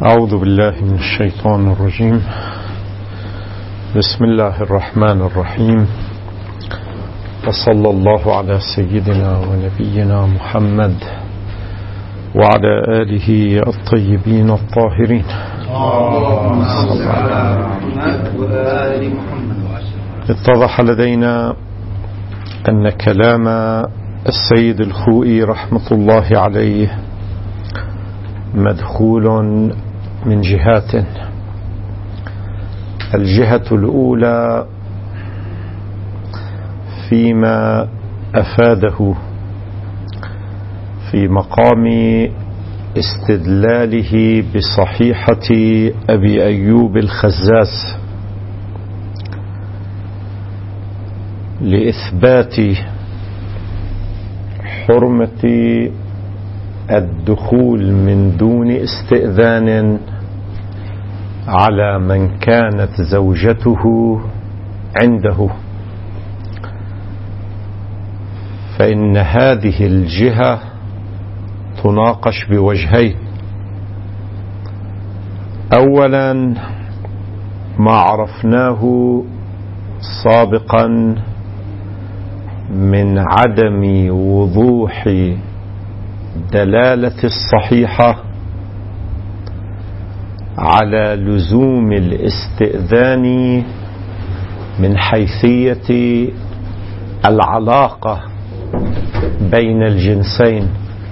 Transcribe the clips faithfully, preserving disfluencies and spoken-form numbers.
أعوذ بالله من الشيطان الرجيم. بسم الله الرحمن الرحيم، وصلى الله على سيدنا ونبينا محمد وعلى آله الطيبين الطاهرين. اتضح لدينا أن كلام السيد الخوئي رحمة الله عليه مدخول من جهات. الجهة الأولى فيما أفاده في مقام استدلاله بصحيحة أبي أيوب الخزاز لإثبات حرمة الدخول من دون استئذان على من كانت زوجته عنده، فإن هذه الجهة تناقش بوجهين. أولا ما عرفناه سابقا من عدم وضوح دلالة الصحيحة على لزوم الاستئذان من حيثية العلاقة بين الجنسين،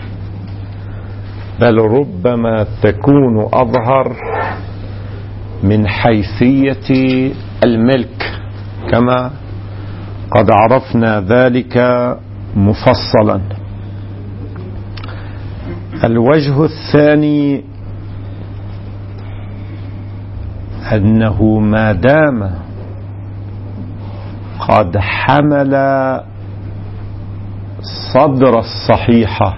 بل ربما تكون أظهر من حيثية الملك، كما قد عرفنا ذلك مفصلا. الوجه الثاني أنه ما دام قد حمل صدر الصحيحة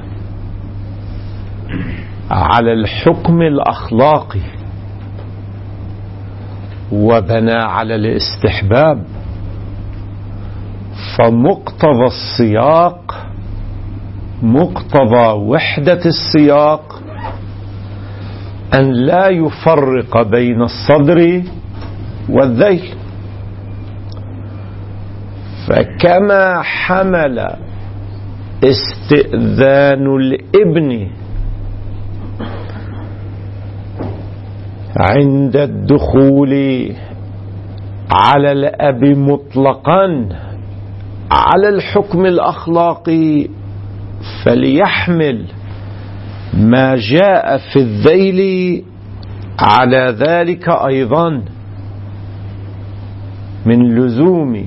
على الحكم الأخلاقي وبنى على الاستحباب، فمقتضى السياق، مقتضى وحدة السياق أن لا يفرق بين الصدر والذيل. فكما حمل استئذان الابن عند الدخول على الأب مطلقا على الحكم الأخلاقي، فليحمل ما جاء في الذيل على ذلك أيضا من لزوم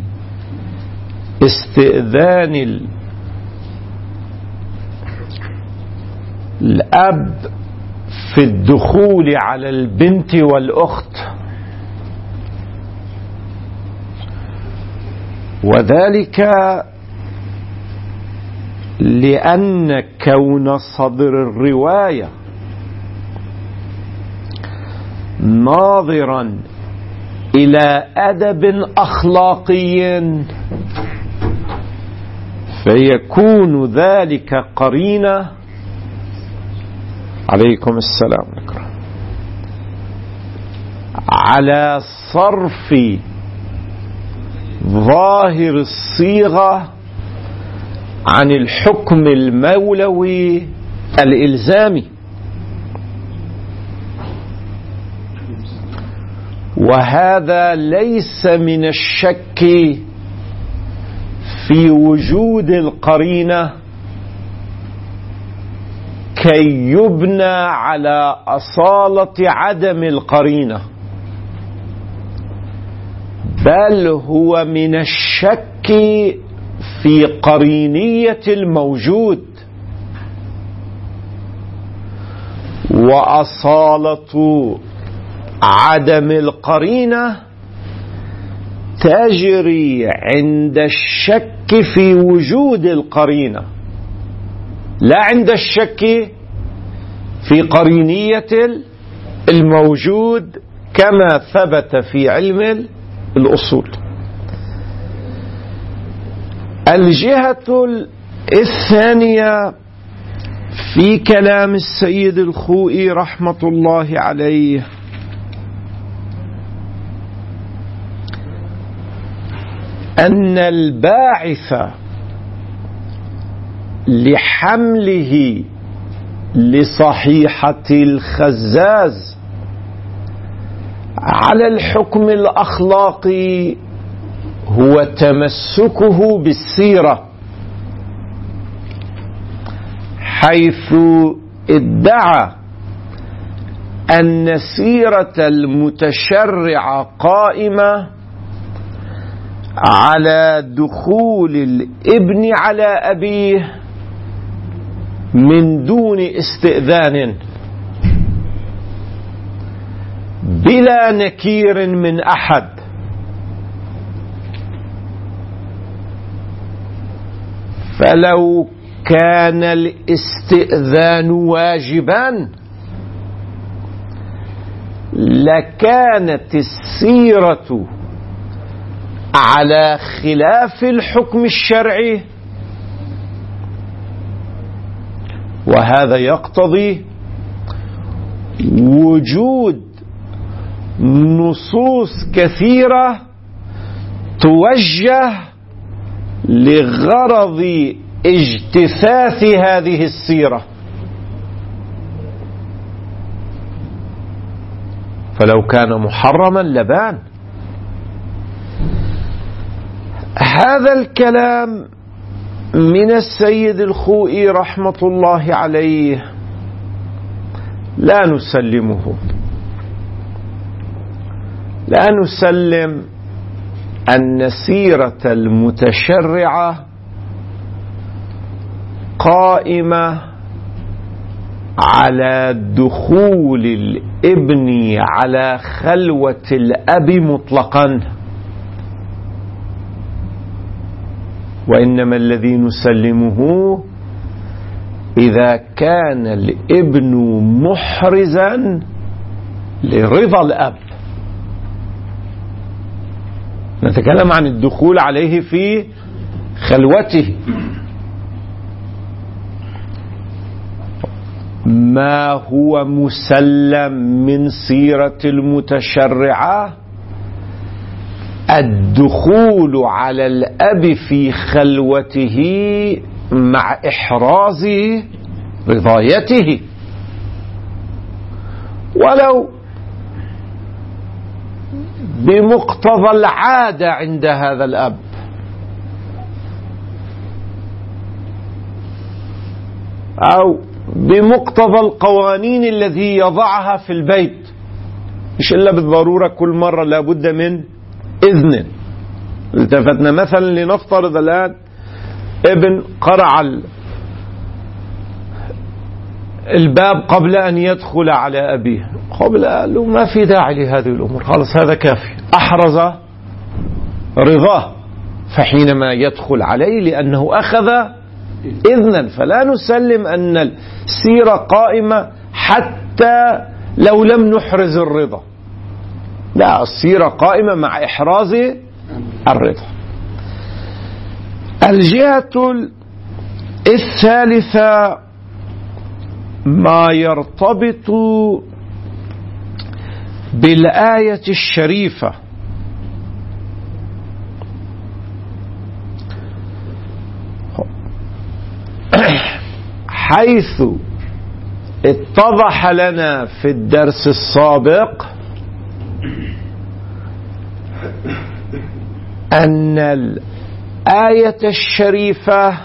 استئذان الأب في الدخول على البنت والأخت، وذلك لأن كون صدر الرواية ناظرا إلى أدب أخلاقي فيكون ذلك قرينة عليكم السلام على صرف ظاهر الصيغة عن الحكم المولوي الإلزامي. وهذا ليس من الشك في وجود القرينة كي يبنى على أصالة عدم القرينة، بل هو من الشك في قرينية الموجود، وأصالة عدم القرينة تجري عند الشك في وجود القرينة، لا عند الشك في قرينية الموجود كما ثبت في علم الأصول. الجهة الثانية في كلام السيد الخوئي رحمة الله عليه أن الباعث لحمله لصحيحة الخزاز على الحكم الأخلاقي هو تمسكه بالسيرة، حيث ادعى أن سيرة المتشرع قائمة على دخول الابن على أبيه من دون استئذان بلا نكير من أحد، فلو كان الاستئذان واجبا لكانت السيرة على خلاف الحكم الشرعي، وهذا يقتضي وجود نصوص كثيرة توجه لغرض اجتثاث هذه السيرة. فلو كان محرما لبان. هذا الكلام من السيد الخوئي رحمة الله عليه لا نسلمه، لا نسلم أن سيرة المتشرعة قائمة على دخول الابن على خلوة الأب مطلقا، وإنما الذي نسلمه إذا كان الابن محرزا لرضا الأب. نتكلم عن الدخول عليه في خلوته. ما هو مسلم من سيرة المتشرعة الدخول على الأب في خلوته مع إحراز رضايته، ولو بمقتضى العادة عند هذا الأب، أو بمقتضى القوانين الذي يضعها في البيت، مش إلا بالضرورة كل مرة لابد من إذن. التفتنا مثلا لنفترض الآن ابن قرع الباب قبل أن يدخل على أبيه، قبل قال له ما في داعي لهذه الأمور، خلاص هذا كافي، أحرز رضاه، فحينما يدخل عليه لأنه أخذ إذنا. فلا نسلم أن السيرة قائمة حتى لو لم نحرز الرضا، لا، السيرة قائمة مع إحراز الرضا. الجهة الثالثة ما يرتبط بالآية الشريفة، حيث اتضح لنا في الدرس السابق أن الآية الشريفة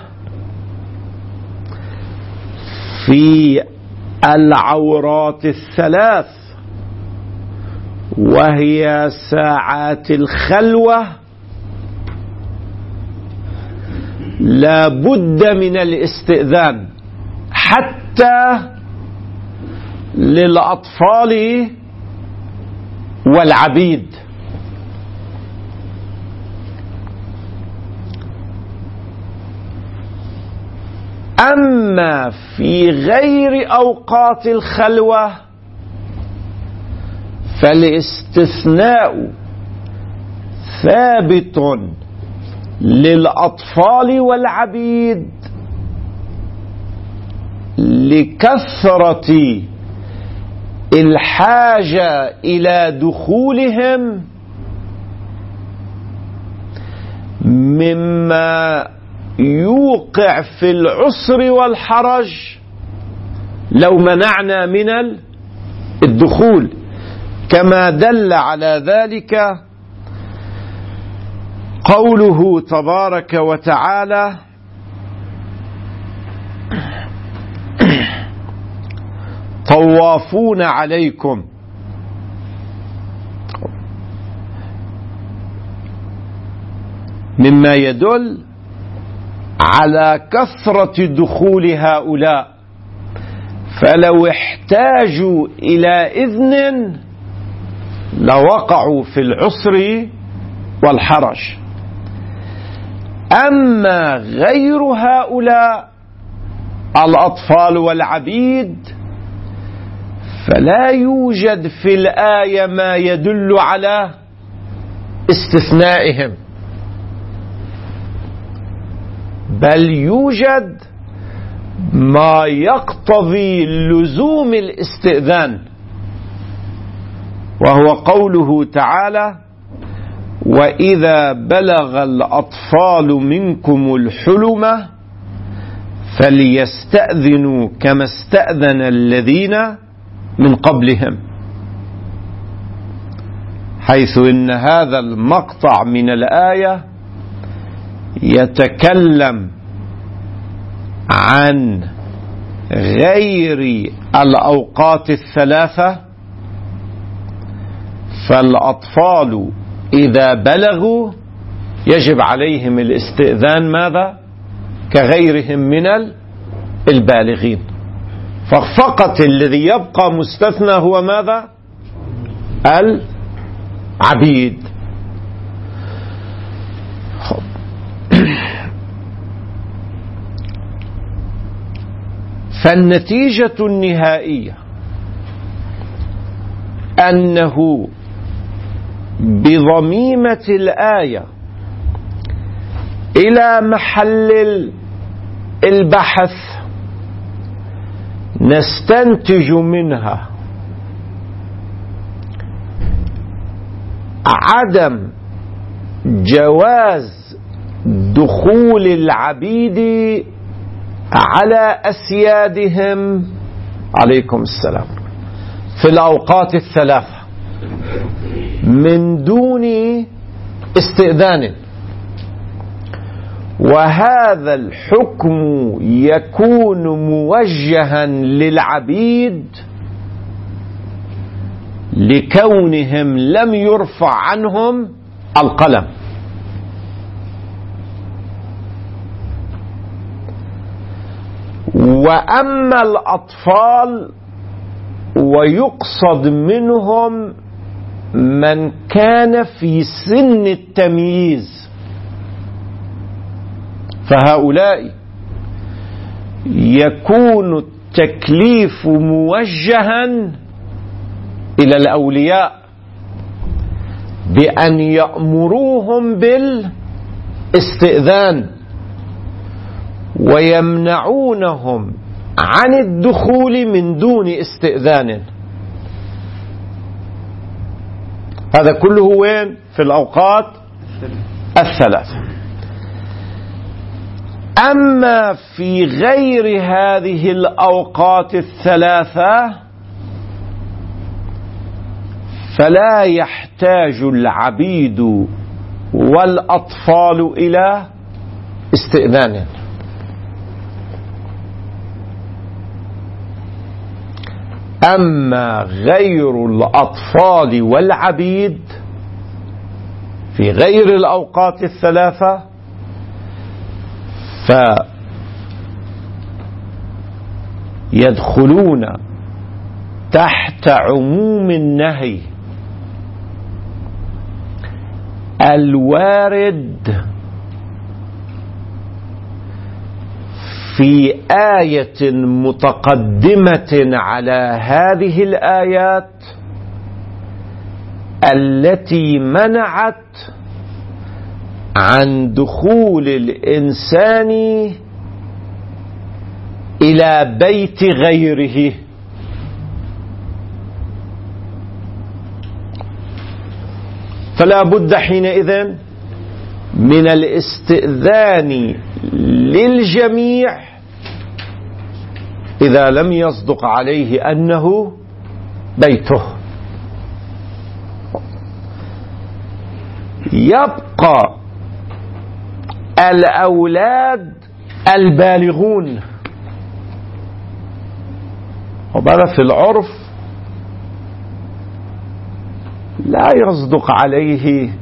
في العورات الثلاث، وهي ساعات الخلوة، لا بد من الاستئذان حتى للأطفال والعبيد. أما في غير أوقات الخلوة فالاستثناء ثابت للأطفال والعبيد لكثرة الحاجة إلى دخولهم مما يوقع في العسر والحرج لو منعنا من الدخول، كما دل على ذلك قوله تبارك وتعالى: طوافون عليكم. مما يدل على كثرة دخول هؤلاء، فلو احتاجوا إلى إذن لوقعوا في العسر والحرج. أما غير هؤلاء الأطفال والعبيد فلا يوجد في الآية ما يدل على استثنائهم، بل يوجد ما يقتضي لزوم الاستئذان، وهو قوله تعالى: وإذا بلغ الأطفال منكم الحلم فليستأذنوا كما استأذن الذين من قبلهم، حيث إن هذا المقطع من الآية يتكلم عن غير الأوقات الثلاثة، فالأطفال إذا بلغوا يجب عليهم الاستئذان ماذا؟ كغيرهم من البالغين، ففقط الذي يبقى مستثنى هو ماذا؟ العبيد. فالنتيجة النهائية أنه بضميمة الآية إلى محل البحث نستنتج منها عدم جواز دخول العبيد على أسيادهم عليكم السلام في الأوقات الثلاثة من دون استئذان، وهذا الحكم يكون موجها للعبيد لكونهم لم يرفع عنهم القلم. وأما الأطفال ويقصد منهم من كان في سن التمييز، فهؤلاء يكون التكليف موجها إلى الأولياء بأن يأمروهم بالاستئذان ويمنعونهم عن الدخول من دون استئذان. هذا كله وين؟ في الأوقات الثلاثة. أما في غير هذه الأوقات الثلاثة فلا يحتاج العبيد والأطفال إلى استئذان. أما غير الأطفال والعبيد في غير الأوقات الثلاثة فيدخلون تحت عموم النهي الوارد في آية متقدمة على هذه الآيات التي منعت عن دخول الإنسان إلى بيت غيره، فلا بد حينئذ من الاستئذان للجميع إذا لم يصدق عليه أنه بيته. يبقى الأولاد البالغون، وبعد في العرف لا يصدق عليه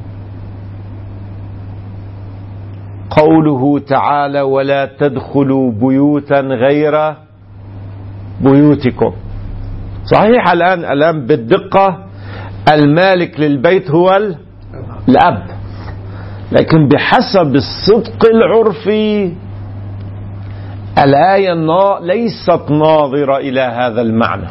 قوله تعالى ولا تدخلوا بيوتا غير بيوتكم. صحيح الآن الآن بالدقة المالك للبيت هو الأب، لكن بحسب الصدق العرفي الآية ليست ناظرة إلى هذا المعنى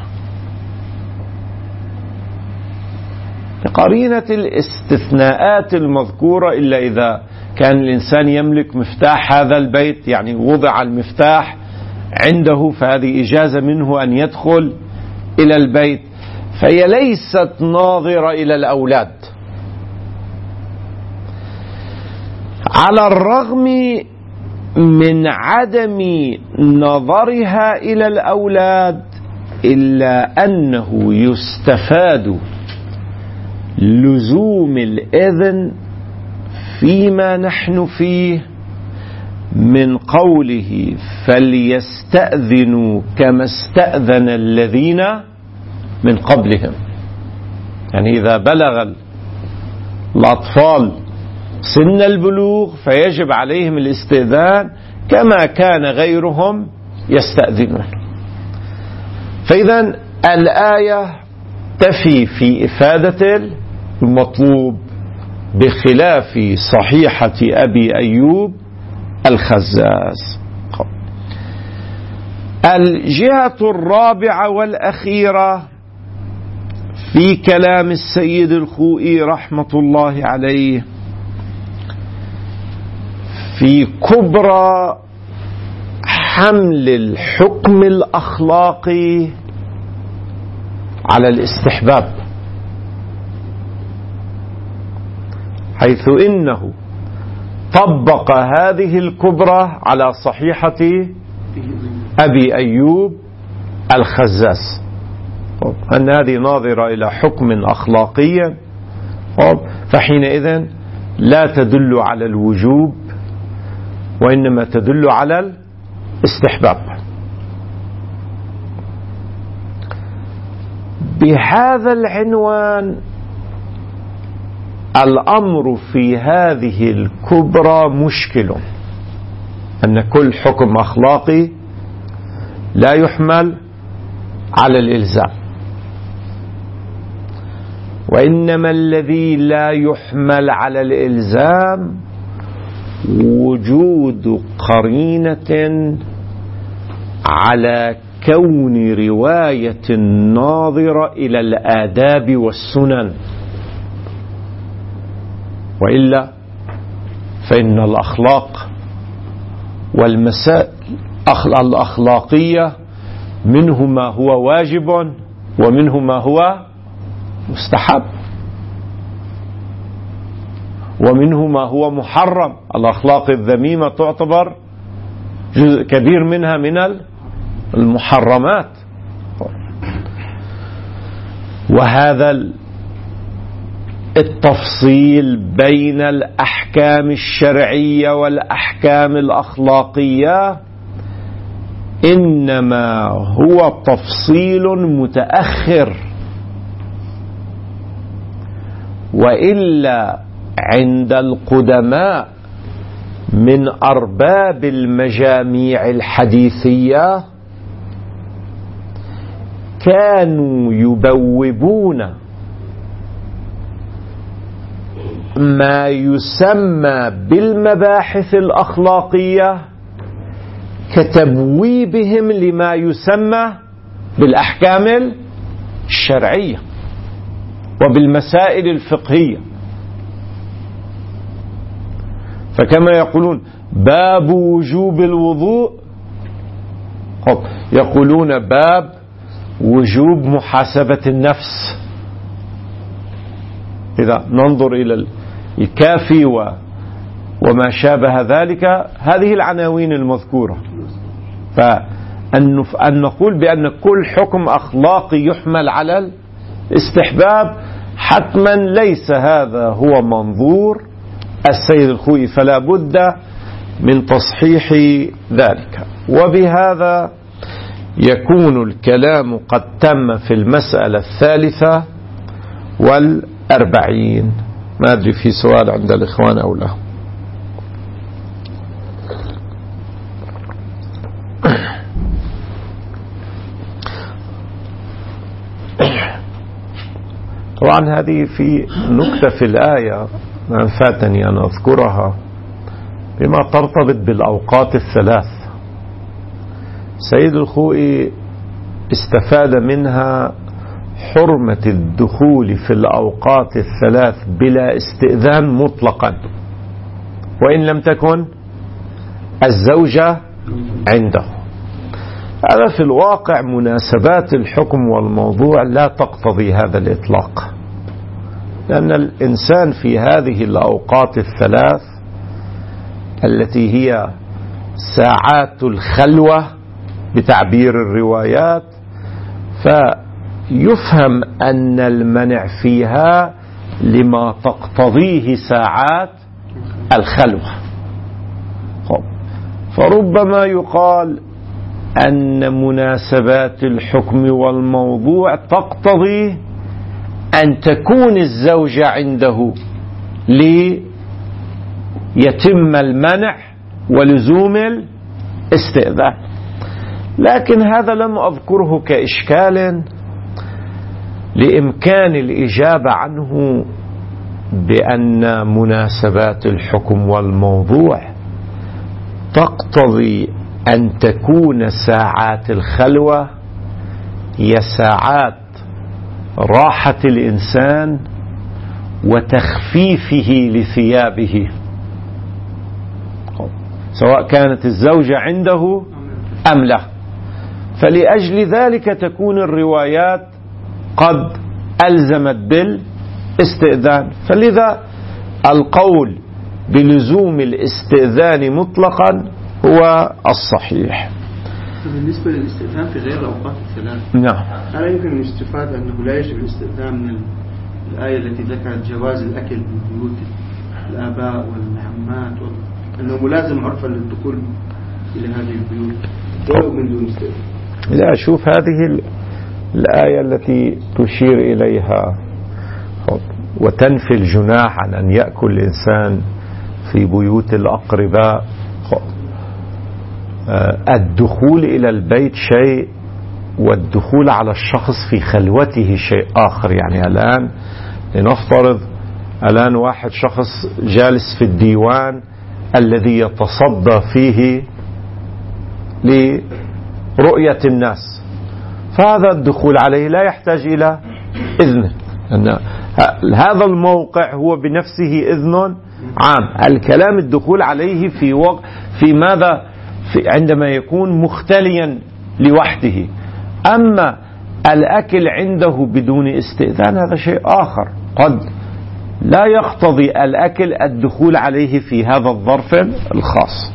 لقرينة الاستثناءات المذكورة، إلا إذا كان الإنسان يملك مفتاح هذا البيت، يعني وضع المفتاح عنده فهذه إجازة منه أن يدخل إلى البيت، فهي ليست ناظرة إلى الأولاد، على الرغم من عدم نظرها إلى الأولاد، إلا أنه يستفاد لزوم الإذن فيما نحن فيه من قوله فليستأذنوا كما استأذن الذين من قبلهم. يعني إذا بلغ الأطفال سن البلوغ فيجب عليهم الاستئذان كما كان غيرهم يستأذنون. فإذا الآية تفي في إفادة المطلوب بخلاف صحيحة أبي أيوب الخزاز. الجهة الرابعة والأخيرة في كلام السيد الخوئي رحمة الله عليه في كبرى حمل الحكم الأخلاقي على الاستحباب، حيث إنه طبق هذه الكبرى على صحيحة أبي أيوب الخزاز، أن هذه ناظرة إلى حكم أخلاقي، فحينئذ لا تدل على الوجوب وإنما تدل على الاستحباب. بهذا العنوان الأمر في هذه الكبرى مشكل، أن كل حكم أخلاقي لا يحمل على الإلزام، وإنما الذي لا يحمل على الإلزام وجود قرينة على كون رواية ناظرة إلى الآداب والسنن، وإلا فإن الأخلاق والمسائل الأخلاقية منه ما هو واجب ومنه ما هو مستحب ومنه ما هو محرم. الأخلاق الذميمة تعتبر جزء كبير منها من المحرمات. وهذا التفصيل بين الأحكام الشرعية والأحكام الأخلاقية إنما هو تفصيل متأخر، وإلا عند القدماء من أرباب المجاميع الحديثية كانوا يبوبون ما يسمى بالمباحث الأخلاقية كتبويبهم لما يسمى بالأحكام الشرعية وبالمسائل الفقهية. فكما يقولون باب وجوب الوضوء يقولون باب وجوب محاسبة النفس. إذا ننظر إلى الكافي وما شابه ذلك، هذه العناوين المذكورة. فأن نقول بأن كل حكم أخلاقي يحمل على الاستحباب حتما ليس هذا هو منظور السيد الخوئي، فلا بد من تصحيح ذلك. وبهذا يكون الكلام قد تم في المسألة الثالثة والأربعين. ما أدري في سؤال عند الإخوان أو لا؟ طبعا هذه في نكتة في الآية ما فاتني أن أذكرها بما ترتبط بالأوقات الثلاث. سيد الخوئي استفاد منها حرمة الدخول في الأوقات الثلاث بلا استئذان مطلقا، وإن لم تكن الزوجة عنده. هذا في الواقع مناسبات الحكم والموضوع لا تقتضي هذا الإطلاق، لأن الإنسان في هذه الأوقات الثلاث التي هي ساعات الخلوة بتعبير الروايات، فيفهم أن المنع فيها لما تقتضيه ساعات الخلوة. فربما يقال أن مناسبات الحكم والموضوع تقتضي أن تكون الزوجة عنده ليتم المنع ولزوم الاستئذان، لكن هذا لم أذكره كإشكال لإمكان الإجابة عنه بأن مناسبات الحكم والموضوع تقتضي أن تكون ساعات الخلوة هي ساعات راحة الإنسان وتخفيفه لثيابه، سواء كانت الزوجة عنده أم لا. فلأجل ذلك تكون الروايات قد ألزمت بالاستئذان، فلذا القول بلزوم الاستئذان مطلقا هو الصحيح. بالنسبة للاستئذان في غير الأوقات الثلاث، نعم، هل يمكن الاستفادة أنه لا يجب الاستئذان من الآية التي ذكرت جواز الأكل من بيوت الآباء والعمات، أنه ملازم عرفا للدخول إلى هذه البيوت ولو من دون استئذان؟ لا، شوف هذه الآية التي تشير إليها وتنفي الجناح عن أن يأكل الإنسان في بيوت الأقرباء. الدخول إلى البيت شيء والدخول على الشخص في خلوته شيء آخر. يعني الآن لنفترض الآن واحد شخص جالس في الديوان الذي يتصدى فيه لرؤية الناس، فهذا الدخول عليه لا يحتاج إلى إذن، أن هذا الموقع هو بنفسه إذن عام. الكلام الدخول عليه في وقت في ماذا في عندما يكون مختليا لوحده. أما الأكل عنده بدون استئذان هذا شيء آخر، قد لا يقتضي الأكل الدخول عليه في هذا الظرف الخاص.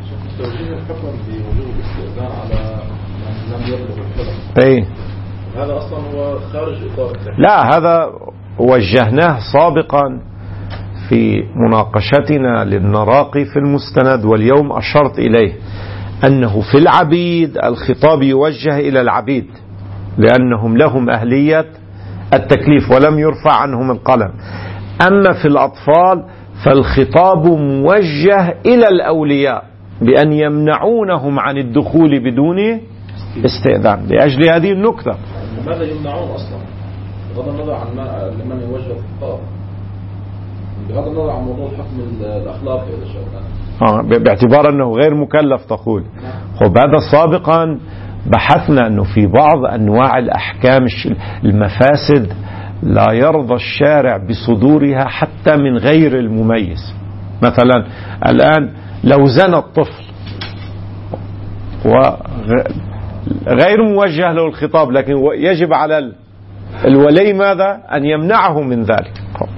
أي هذا أصلا هو خارج إطار. لا، هذا وجهناه سابقا في مناقشتنا للنراقي في المستند، واليوم أشرت إليه أنه في العبيد الخطاب يوجه إلى العبيد لأنهم لهم أهلية التكليف ولم يرفع عنهم القلم. أما في الأطفال فالخطاب موجه إلى الأولياء بأن يمنعونهم عن الدخول بدون استئذان لأجل هذه النكتة. لماذا يمنعون أصلا بغض النظر عن لمن يوجه الخطاب، بغض النظر عن موضوع الحكم الأخلاقي إلى شيء، باعتبار أنه غير مكلف تقول. وبعد سابقا بحثنا أنه في بعض أنواع الأحكام المفاسد لا يرضى الشارع بصدورها حتى من غير المميز. مثلا الآن لو زنى الطفل غير موجه له الخطاب، لكن يجب على الولي ماذا؟ أن يمنعه من ذلك.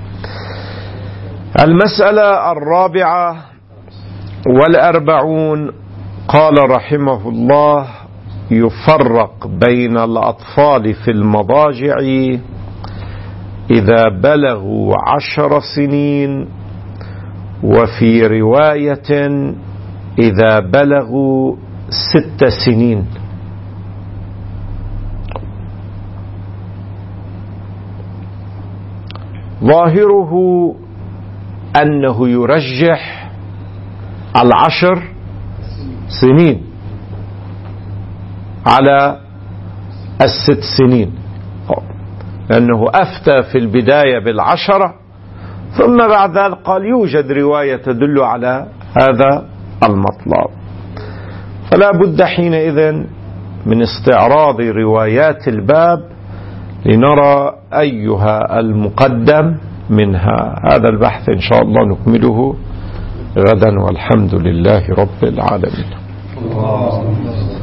المسألة الرابعة والأربعون، قال رحمه الله: يفرق بين الأطفال في المضاجع إذا بلغوا عشر سنين، وفي رواية إذا بلغوا ست سنين. ظاهره أنه يرجح العشر سنين على الست سنين، لأنه أفتى في البداية بالعشرة، ثم بعد ذلك قال يوجد رواية تدل على هذا المطلب. فلا بد حينئذ من استعراض روايات الباب لنرى أيها المقدم منها. هذا البحث إن شاء الله نكمله غدا، والحمد لله رب العالمين.